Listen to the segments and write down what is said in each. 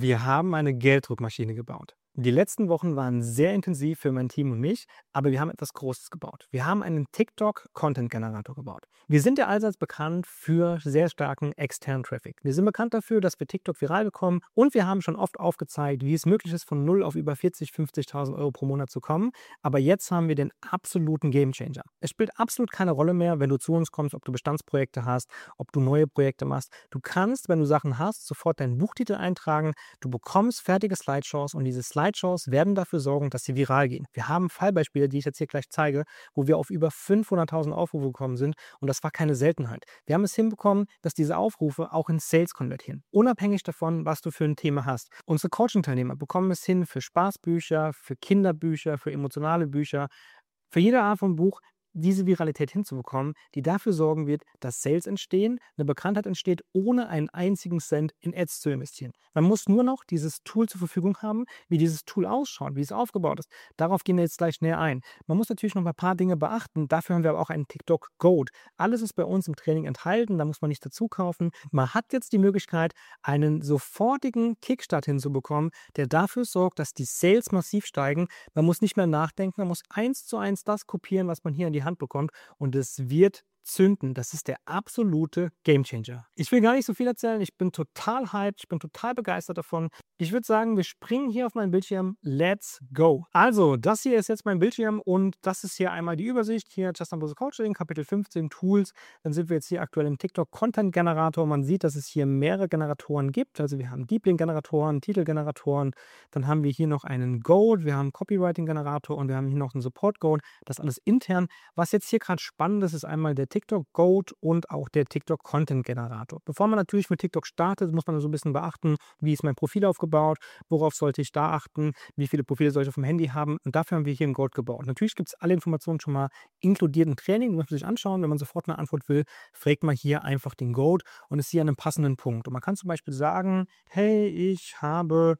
Wir haben eine Gelddruckmaschine gebaut. Die letzten Wochen waren sehr intensiv für mein Team und mich, aber wir haben etwas Großes gebaut. Wir haben einen TikTok-Content-Generator gebaut. Wir sind ja allseits bekannt für sehr starken externen Traffic. Wir sind bekannt dafür, dass wir TikTok viral bekommen und wir haben schon oft aufgezeigt, wie es möglich ist, von 0 auf über 40.000, 50.000 Euro pro Monat zu kommen. Aber jetzt haben wir den absoluten Gamechanger. Es spielt absolut keine Rolle mehr, wenn du zu uns kommst, ob du Bestandsprojekte hast, ob du neue Projekte machst. Du kannst, wenn du Sachen hast, sofort deinen Buchtitel eintragen. Du bekommst fertige Slideshows und diese Slideshows werden dafür sorgen, dass sie viral gehen. Wir haben Fallbeispiele, die ich jetzt hier gleich zeige, wo wir auf über 500.000 Aufrufe gekommen sind und das war keine Seltenheit. Wir haben es hinbekommen, dass diese Aufrufe auch in Sales konvertieren, unabhängig davon, was du für ein Thema hast. Unsere Coaching-Teilnehmer bekommen es hin für Spaßbücher, für Kinderbücher, für emotionale Bücher, für jede Art von Buch diese Viralität hinzubekommen, die dafür sorgen wird, dass Sales entstehen, eine Bekanntheit entsteht, ohne einen einzigen Cent in Ads zu investieren. Man muss nur noch dieses Tool zur Verfügung haben, wie dieses Tool ausschaut, wie es aufgebaut ist. Darauf gehen wir jetzt gleich näher ein. Man muss natürlich noch ein paar Dinge beachten. Dafür haben wir aber auch einen TikTok Gold. Alles ist bei uns im Training enthalten, da muss man nicht dazu kaufen. Man hat jetzt die Möglichkeit, einen sofortigen Kickstart hinzubekommen, der dafür sorgt, dass die Sales massiv steigen. Man muss nicht mehr nachdenken, man muss 1:1 das kopieren, was man hier in die Hand bekommt und es wird zünden. Das ist der absolute Gamechanger. Ich will gar nicht so viel erzählen. Ich bin total hyped. Ich bin total begeistert davon. Ich würde sagen, wir springen hier auf meinen Bildschirm. Let's go. Also, das hier ist jetzt mein Bildschirm und das ist hier einmal die Übersicht. Hier Just Ambrose Coaching, Kapitel 15 Tools. Dann sind wir jetzt hier aktuell im TikTok Content Generator. Man sieht, dass es hier mehrere Generatoren gibt. Also wir haben Deep Link Generatoren, Titelgeneratoren. Dann haben wir hier noch einen Gold. Wir haben einen Copywriting Generator und wir haben hier noch einen Support Gold. Das alles intern. Was jetzt hier gerade spannend ist, ist einmal der TikTok Gold und auch der TikTok Content Generator. Bevor man natürlich mit TikTok startet, muss man so ein bisschen beachten, wie ist mein Profil aufgebaut, worauf sollte ich da achten, wie viele Profile soll ich auf dem Handy haben und dafür haben wir hier einen Gold gebaut. Natürlich gibt es alle Informationen schon mal inkludiert im Training, muss man sich anschauen, wenn man sofort eine Antwort will, fragt man hier einfach den Gold und ist hier an einem passenden Punkt. Und man kann zum Beispiel sagen, hey, ich habe,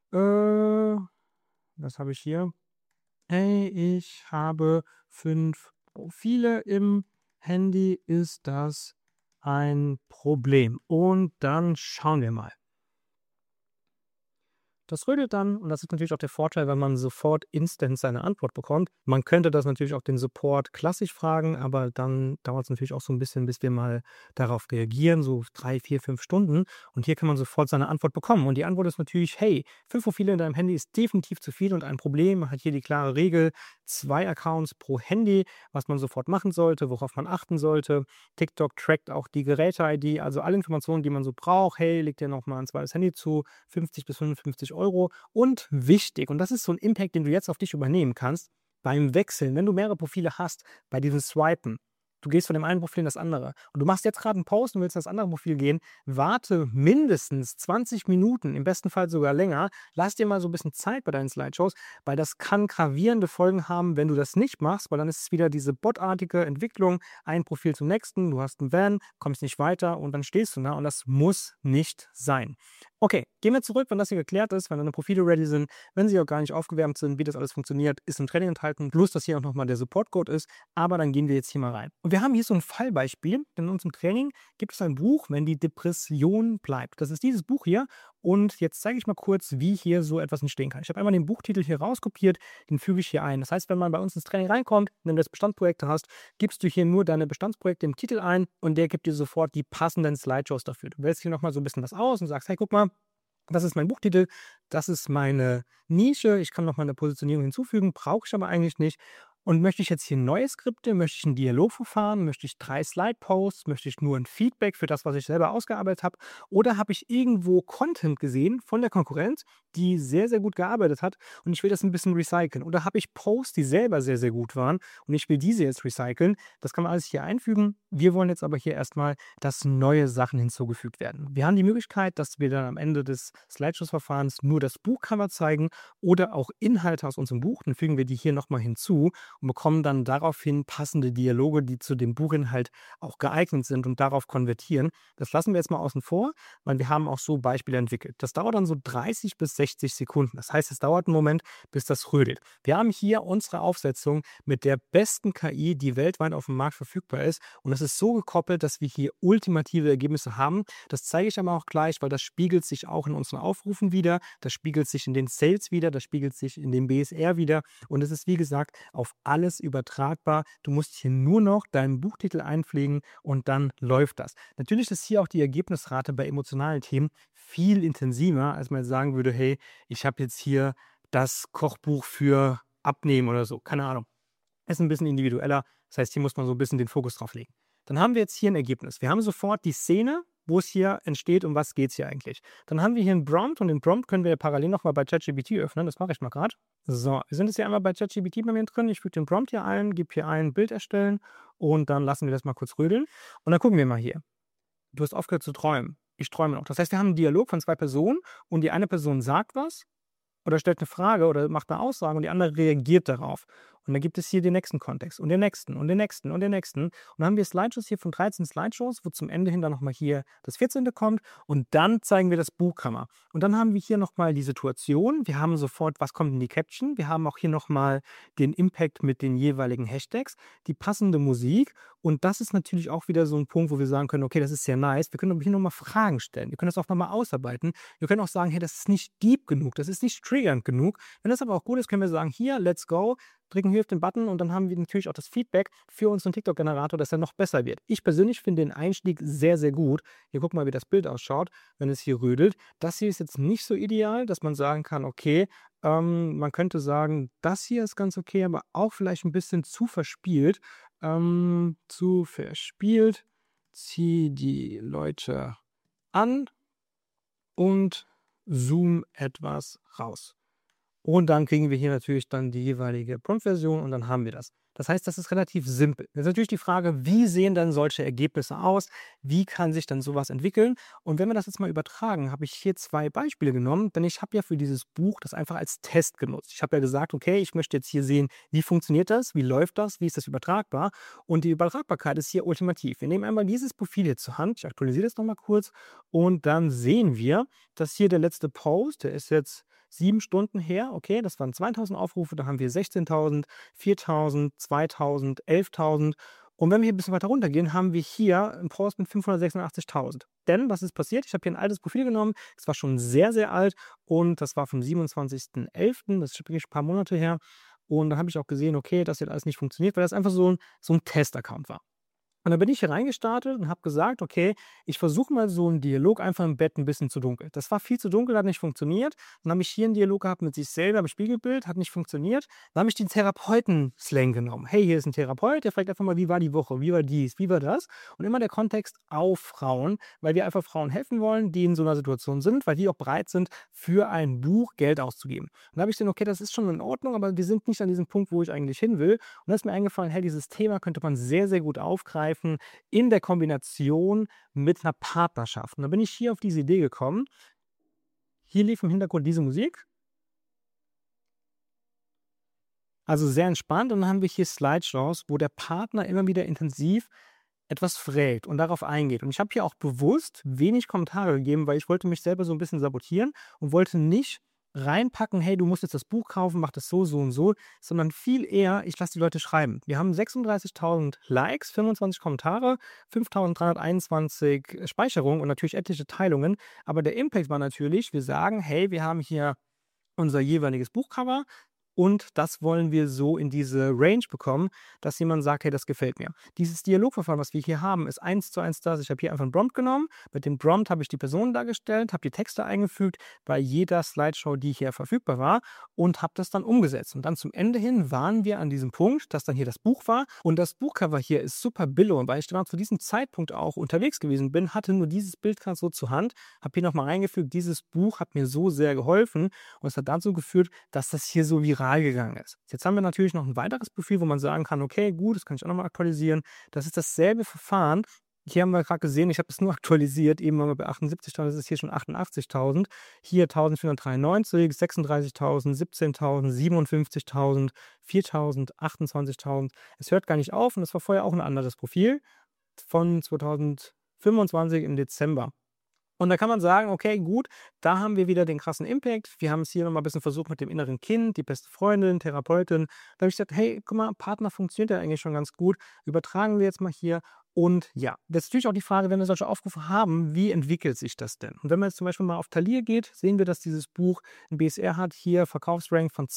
was habe ich hier? Hey, ich habe 5 Profile im Handy, ist das ein Problem? Und dann schauen wir mal. Das rödelt dann und das ist natürlich auch der Vorteil, wenn man sofort instant seine Antwort bekommt. Man könnte das natürlich auch den Support klassisch fragen, aber dann dauert es natürlich auch so ein bisschen, bis wir mal darauf reagieren, so 3, 4, 5 Stunden. Und hier kann man sofort seine Antwort bekommen. Und die Antwort ist natürlich, hey, 5 Profile in deinem Handy ist definitiv zu viel und ein Problem. Man hat hier die klare Regel, 2 Accounts pro Handy, was man sofort machen sollte, worauf man achten sollte. TikTok trackt auch die Geräte-ID, also alle Informationen, die man so braucht. Hey, leg dir nochmal ein zweites Handy zu, 50 bis 55 Euro. Und wichtig, und das ist so ein Impact, den du jetzt auf dich übernehmen kannst, beim Wechseln, wenn du mehrere Profile hast, bei diesem Swipen, du gehst von dem einen Profil in das andere und du machst jetzt gerade einen Post und willst in das andere Profil gehen, warte mindestens 20 Minuten, im besten Fall sogar länger, lass dir mal so ein bisschen Zeit bei deinen Slideshows, weil das kann gravierende Folgen haben, wenn du das nicht machst, weil dann ist es wieder diese botartige Entwicklung, ein Profil zum nächsten, du hast einen Van, kommst nicht weiter und dann stehst du da und das muss nicht sein. Okay, gehen wir zurück, wenn das hier geklärt ist, wenn deine Profile ready sind, wenn sie auch gar nicht aufgewärmt sind, wie das alles funktioniert, ist im Training enthalten, plus dass hier auch nochmal der Support-Code ist, aber dann gehen wir jetzt hier mal rein. Und wir haben hier so ein Fallbeispiel, denn in unserem Training gibt es ein Buch, wenn die Depression bleibt. Das ist dieses Buch hier und jetzt zeige ich mal kurz, wie hier so etwas entstehen kann. Ich habe einmal den Buchtitel hier rauskopiert, den füge ich hier ein. Das heißt, wenn man bei uns ins Training reinkommt, wenn du jetzt Bestandsprojekte hast, gibst du hier nur deine Bestandsprojekte im Titel ein und der gibt dir sofort die passenden Slideshows dafür. Du wählst hier nochmal so ein bisschen was aus und sagst, hey, guck mal, das ist mein Buchtitel, das ist meine Nische, ich kann noch mal eine Positionierung hinzufügen, brauche ich aber eigentlich nicht. Und möchte ich jetzt hier neue Skripte, möchte ich ein Dialogverfahren, möchte ich 3 Slide-Posts, möchte ich nur ein Feedback für das, was ich selber ausgearbeitet habe oder habe ich irgendwo Content gesehen von der Konkurrenz, die sehr, sehr gut gearbeitet hat und ich will das ein bisschen recyceln oder habe ich Posts, die selber sehr, sehr gut waren und ich will diese jetzt recyceln. Das kann man alles hier einfügen. Wir wollen jetzt aber hier erstmal, dass neue Sachen hinzugefügt werden. Wir haben die Möglichkeit, dass wir dann am Ende des Slideshows-Verfahrens nur das Buchcover zeigen oder auch Inhalte aus unserem Buch. Dann fügen wir die hier nochmal hinzu und bekommen dann daraufhin passende Dialoge, die zu dem Buchinhalt auch geeignet sind und darauf konvertieren. Das lassen wir jetzt mal außen vor, weil wir haben auch so Beispiele entwickelt. Das dauert dann so 30 bis 60 Sekunden. Das heißt, es dauert einen Moment, bis das rödelt. Wir haben hier unsere Aufsetzung mit der besten KI, die weltweit auf dem Markt verfügbar ist. Und es ist so gekoppelt, dass wir hier ultimative Ergebnisse haben. Das zeige ich aber auch gleich, weil das spiegelt sich auch in unseren Aufrufen wieder. Das spiegelt sich in den Sales wieder. Das spiegelt sich in dem BSR wieder. Und es ist, wie gesagt, auf alles übertragbar. Du musst hier nur noch deinen Buchtitel einpflegen und dann läuft das. Natürlich ist hier auch die Ergebnisrate bei emotionalen Themen viel intensiver, als man jetzt sagen würde, hey, ich habe jetzt hier das Kochbuch für Abnehmen oder so. Keine Ahnung. Ist ein bisschen individueller. Das heißt, hier muss man so ein bisschen den Fokus drauf legen. Dann haben wir jetzt hier ein Ergebnis. Wir haben sofort die Szene, wo es hier entsteht, um was geht es hier eigentlich. Dann haben wir hier einen Prompt und den Prompt können wir parallel nochmal bei ChatGPT öffnen. Das mache ich mal gerade. So, wir sind jetzt hier einmal bei ChatGPT bei mir drin. Ich füge den Prompt hier ein, gebe hier ein Bild erstellen und dann lassen wir das mal kurz rödeln. Und dann gucken wir mal hier. Du hast aufgehört zu träumen. Ich träume noch. Das heißt, wir haben einen Dialog von 2 Personen und die eine Person sagt was oder stellt eine Frage oder macht eine Aussage und die andere reagiert darauf. Und dann gibt es hier den nächsten Kontext und den nächsten und den nächsten und den nächsten. Und dann haben wir Slideshows hier von 13 Slideshows, wo zum Ende hin dann nochmal hier das 14. kommt und dann zeigen wir das Buchcover. Und dann haben wir hier nochmal die Situation. Wir haben sofort, was kommt in die Caption. Wir haben auch hier nochmal den Impact mit den jeweiligen Hashtags, die passende Musik. Und das ist natürlich auch wieder so ein Punkt, wo wir sagen können, okay, das ist sehr nice. Wir können aber hier nochmal Fragen stellen. Wir können das auch nochmal ausarbeiten. Wir können auch sagen, hey, das ist nicht deep genug, das ist nicht triggernd genug. Wenn das aber auch gut ist, können wir sagen, hier, let's go, drücken hier auf den Button und dann haben wir natürlich auch das Feedback für unseren TikTok-Generator, dass er noch besser wird. Ich persönlich finde den Einstieg sehr, sehr gut. Hier guck mal, wie das Bild ausschaut, wenn es hier rödelt. Das hier ist jetzt nicht so ideal, dass man sagen kann, okay, man könnte sagen, das hier ist ganz okay, aber auch vielleicht ein bisschen zu verspielt. Zu verspielt. Zieh die Leute an und zoom etwas raus. Und dann kriegen wir hier natürlich dann die jeweilige Prompt-Version und dann haben wir das. Das heißt, das ist relativ simpel. Jetzt ist natürlich die Frage, wie sehen dann solche Ergebnisse aus? Wie kann sich dann sowas entwickeln? Und wenn wir das jetzt mal übertragen, habe ich hier 2 Beispiele genommen, denn ich habe ja für dieses Buch das einfach als Test genutzt. Ich habe ja gesagt, okay, ich möchte jetzt hier sehen, wie funktioniert das, wie läuft das, wie ist das übertragbar? Und die Übertragbarkeit ist hier ultimativ. Wir nehmen einmal dieses Profil hier zur Hand, ich aktualisiere das nochmal kurz und dann sehen wir, dass hier der letzte Post, der ist jetzt 7 Stunden her, okay, das waren 2000 Aufrufe, da haben wir 16.000, 4.000, 2.000, 11.000. Und wenn wir hier ein bisschen weiter runtergehen, haben wir hier einen Post mit 586.000. Denn was ist passiert? Ich habe hier ein altes Profil genommen, das war schon sehr, sehr alt und das war vom 27.11., das ist wirklich ein paar Monate her. Und da habe ich auch gesehen, okay, das hat alles nicht funktioniert, weil das einfach so ein Test-Account war. Und dann bin ich hier reingestartet und habe gesagt, okay, ich versuche mal so einen Dialog einfach im Bett ein bisschen zu dunkel. Das war viel zu dunkel, hat nicht funktioniert. Dann habe ich hier einen Dialog gehabt mit sich selber im Spiegelbild, hat nicht funktioniert. Dann habe ich den Therapeuten-Slang genommen. Hey, hier ist ein Therapeut, der fragt einfach mal, wie war die Woche, wie war dies, wie war das? Und immer der Kontext auf Frauen, weil wir einfach Frauen helfen wollen, die in so einer Situation sind, weil die auch bereit sind, für ein Buch Geld auszugeben. Und da habe ich gesehen, okay, das ist schon in Ordnung, aber wir sind nicht an diesem Punkt, wo ich eigentlich hin will. Und da ist mir eingefallen, hey, dieses Thema könnte man sehr, sehr gut aufgreifen in der Kombination mit einer Partnerschaft. Und da bin ich hier auf diese Idee gekommen. Hier lief im Hintergrund diese Musik. Also sehr entspannt. Und dann haben wir hier Slideshows, wo der Partner immer wieder intensiv etwas fragt und darauf eingeht. Und ich habe hier auch bewusst wenig Kommentare gegeben, weil ich wollte mich selber so ein bisschen sabotieren und wollte nicht reinpacken, hey, du musst jetzt das Buch kaufen, mach das so, so und so, sondern viel eher, ich lasse die Leute schreiben. Wir haben 36.000 Likes, 25 Kommentare, 5.321 Speicherungen und natürlich etliche Teilungen. Aber der Impact war natürlich, wir sagen, hey, wir haben hier unser jeweiliges Buchcover und das wollen wir so in diese Range bekommen, dass jemand sagt, hey, das gefällt mir. Dieses Dialogverfahren, was wir hier haben, ist 1:1 das. Ich habe hier einfach einen Prompt genommen. Mit dem Prompt habe ich die Person dargestellt, habe die Texte eingefügt bei jeder Slideshow, die hier verfügbar war und habe das dann umgesetzt. Und dann zum Ende hin waren wir an diesem Punkt, dass dann hier das Buch war und das Buchcover hier ist super billo, weil ich dann zu diesem Zeitpunkt auch unterwegs gewesen bin, hatte nur dieses Bild gerade so zur Hand, habe hier nochmal reingefügt, dieses Buch hat mir so sehr geholfen und es hat dazu geführt, dass das hier so viral gegangen ist. Jetzt haben wir natürlich noch ein weiteres Profil, wo man sagen kann, okay, gut, das kann ich auch nochmal aktualisieren. Das ist dasselbe Verfahren. Hier haben wir gerade gesehen, ich habe es nur aktualisiert, eben waren wir bei 78.000, das ist hier schon 88.000. Hier 1.493, 36.000, 17.000, 57.000, 4.000, 28.000. Es hört gar nicht auf und es war vorher auch ein anderes Profil von 2025 im Dezember. Und da kann man sagen, okay, gut, da haben wir wieder den krassen Impact. Wir haben es hier nochmal ein bisschen versucht mit dem inneren Kind, die beste Freundin, Therapeutin. Da habe ich gesagt, hey, guck mal, Partner funktioniert ja eigentlich schon ganz gut. Übertragen wir jetzt mal hier. Und ja, das ist natürlich auch die Frage, wenn wir solche Aufrufe haben, wie entwickelt sich das denn? Und wenn man jetzt zum Beispiel mal auf Thalia geht, sehen wir, dass dieses Buch ein BSR hat, hier Verkaufsrank von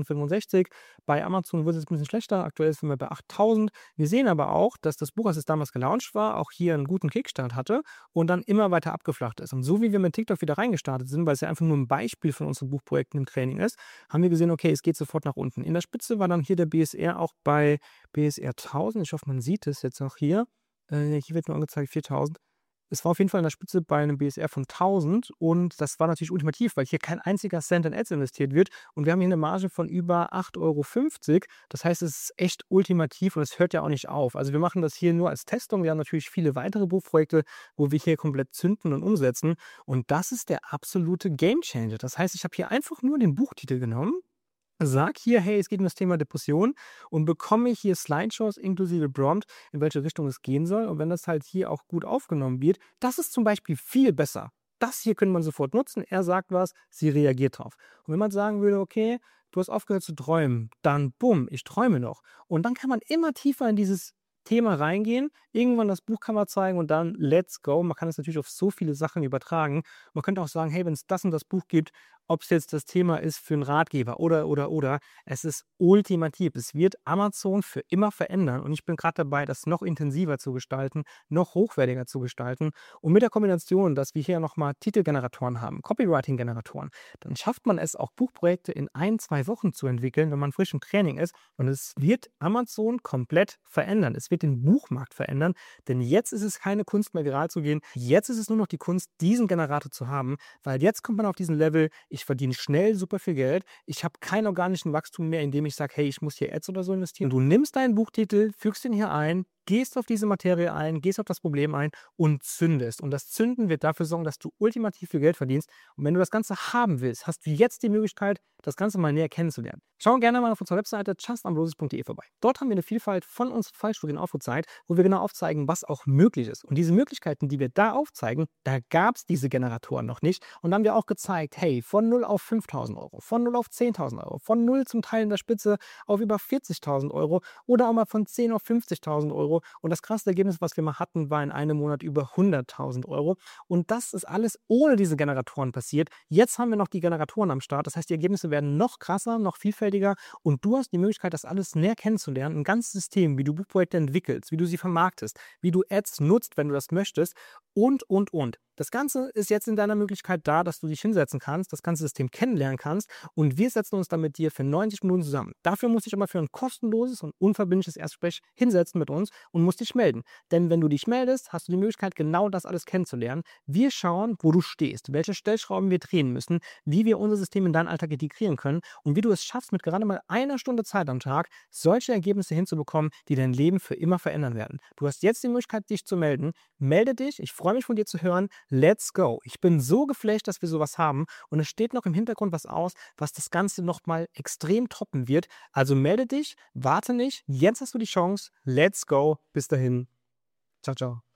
2065. Bei Amazon wird es jetzt ein bisschen schlechter, aktuell sind wir bei 8000. Wir sehen aber auch, dass das Buch, als es damals gelauncht war, auch hier einen guten Kickstart hatte und dann immer weiter abgeflacht ist. Und so wie wir mit TikTok wieder reingestartet sind, weil es ja einfach nur ein Beispiel von unseren Buchprojekten im Training ist, haben wir gesehen, okay, es geht sofort nach unten. In der Spitze war dann hier der BSR auch bei BSR 1000. Ich hoffe, man sieht es jetzt auch hier. Hier wird nur angezeigt 4000. Es war auf jeden Fall in der Spitze bei einem BSR von 1000 und das war natürlich ultimativ, weil hier kein einziger Cent in Ads investiert wird und wir haben hier eine Marge von über 8,50 €. Das heißt, es ist echt ultimativ und es hört ja auch nicht auf. Also wir machen das hier nur als Testung. Wir haben natürlich viele weitere Buchprojekte, wo wir hier komplett zünden und umsetzen und das ist der absolute Gamechanger. Das heißt, ich habe hier einfach nur den Buchtitel genommen, sag hier, hey, es geht um das Thema Depression und bekomme hier Slideshows inklusive Prompt, in welche Richtung es gehen soll. Und wenn das halt hier auch gut aufgenommen wird, das ist zum Beispiel viel besser. Das hier könnte man sofort nutzen. Er sagt was, sie reagiert drauf. Und wenn man sagen würde, okay, du hast aufgehört zu träumen, dann bumm, ich träume noch. Und dann kann man immer tiefer in dieses Thema reingehen, irgendwann das Buchcover zeigen und dann let's go. Man kann es natürlich auf so viele Sachen übertragen. Man könnte auch sagen, hey, wenn es das und das Buch gibt, ob es jetzt das Thema ist für einen Ratgeber oder. Es ist ultimativ. Es wird Amazon für immer verändern und ich bin gerade dabei, das noch intensiver zu gestalten, noch hochwertiger zu gestalten. Und mit der Kombination, dass wir hier nochmal Titelgeneratoren haben, Copywriting-Generatoren, dann schafft man es auch, Buchprojekte in 1, 2 Wochen zu entwickeln, wenn man frisch im Training ist. Und es wird Amazon komplett verändern. Es wird den Buchmarkt verändern, denn jetzt ist es keine Kunst mehr, viral zu gehen. Jetzt ist es nur noch die Kunst, diesen Generator zu haben, weil jetzt kommt man auf diesen Level, ich verdiene schnell super viel Geld, ich habe keinen organischen Wachstum mehr, indem ich sage, hey, ich muss hier Ads oder so investieren. Du nimmst deinen Buchtitel, fügst ihn hier ein, gehst auf diese Materie ein, gehst auf das Problem ein und zündest. Und das Zünden wird dafür sorgen, dass du ultimativ viel Geld verdienst. Und wenn du das Ganze haben willst, hast du jetzt die Möglichkeit, das Ganze mal näher kennenzulernen. Schau gerne mal auf unserer Webseite justambrosius.de vorbei. Dort haben wir eine Vielfalt von unseren Fallstudien aufgezeigt, wo wir genau aufzeigen, was auch möglich ist. Und diese Möglichkeiten, die wir da aufzeigen, da gab es diese Generatoren noch nicht. Und dann haben wir auch gezeigt, hey, von 0 auf 5.000 €, von 0 auf 10.000 €, von 0 zum Teil in der Spitze auf über 40.000 € oder auch mal von 10 auf 50.000 € und das krasse Ergebnis, was wir mal hatten, war in einem Monat über 100.000 € und das ist alles ohne diese Generatoren passiert. Jetzt haben wir noch die Generatoren am Start, das heißt, die Ergebnisse werden noch krasser, noch vielfältiger und du hast die Möglichkeit, das alles näher kennenzulernen, ein ganzes System, wie du Buchprojekte entwickelst, wie du sie vermarktest, wie du Ads nutzt, wenn du das möchtest und. Das Ganze ist jetzt in deiner Möglichkeit da, dass du dich hinsetzen kannst, das ganze System kennenlernen kannst und wir setzen uns dann mit dir für 90 Minuten zusammen. Dafür musst du dich aber für ein kostenloses und unverbindliches Erstgespräch hinsetzen mit uns und musst dich melden. Denn wenn du dich meldest, hast du die Möglichkeit, genau das alles kennenzulernen. Wir schauen, wo du stehst, welche Stellschrauben wir drehen müssen, wie wir unser System in deinen Alltag integrieren können und wie du es schaffst, mit gerade mal einer Stunde Zeit am Tag solche Ergebnisse hinzubekommen, die dein Leben für immer verändern werden. Du hast jetzt die Möglichkeit, dich zu melden. Melde dich, ich freue mich von dir zu hören. Let's go. Ich bin so geflasht, dass wir sowas haben und es steht noch im Hintergrund was aus, was das Ganze nochmal extrem toppen wird. Also melde dich, warte nicht, jetzt hast du die Chance. Let's go. Bis dahin. Ciao, ciao.